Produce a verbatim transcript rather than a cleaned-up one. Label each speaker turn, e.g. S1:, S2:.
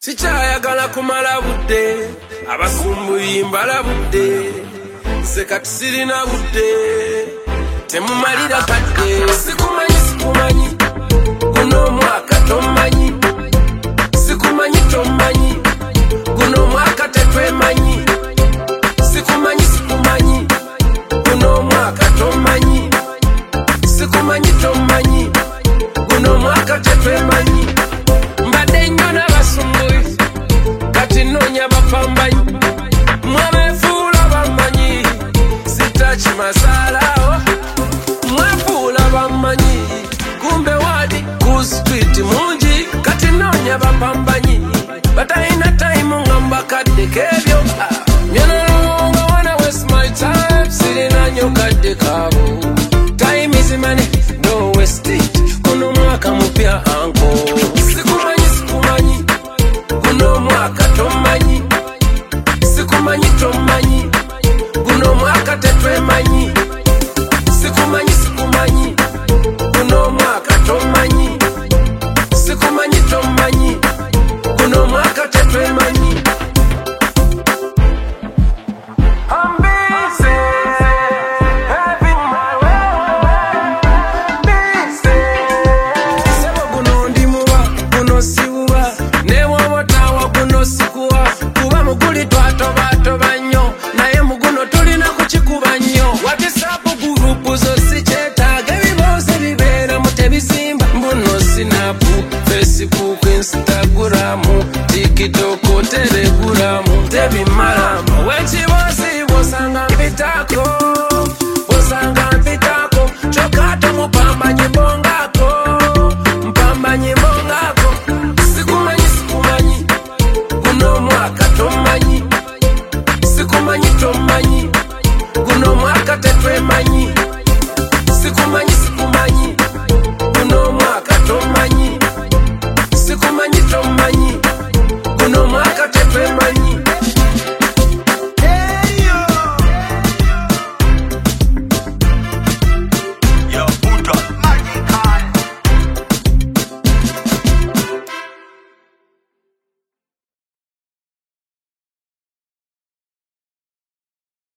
S1: sikyayagala kumala budde abasumbuyi mbala budde seka tusirina budde temumalira kadde sikumanyi sikumanyi guno mwaka tomanyi sikumanyi tomanyi guno mwaka tetwemanyi sikumanyi sikumanyi guno mwaka tomanyi sikumanyi tomanyi guno mwaka tetwemanyi mbadde nnyo n'abasumbuyi kati noonya bapambanyi mwabeefuula bamanyi sitakimasaalaawo mwefuula bamanyi kumbe wadi ku street mungi kati noonya bapambanyi batalina time nga mbakadde k'ebyo nyonolonga wanna waste my time sirina nnyo kadde kaabo time is money don't waste it kuno mwaka mupya anko sikumanyi sikumanyi guno mwaka tomanyi sikumanyi tomanyi guno mwaka tetwemanyi sikumanyi sikumanyi guno mwaka tomanyi sikumanyi tomanyi guno mwaka tetwemanyi. I'm busy having my way busy sebo guno ndi muba guno sibuba newowotawa guno sikuwa kuba muguli twatobatoba nnyo naye muguno tulina kukikuba nnyo watisapu gurupu zo sikyetaaga ebibuuzo bibeeramu tebisimba mbuno sinapu Facebook Instagramu TikTok telegulamu tebimalamu wekibosi bwosanga mpitako bwosanga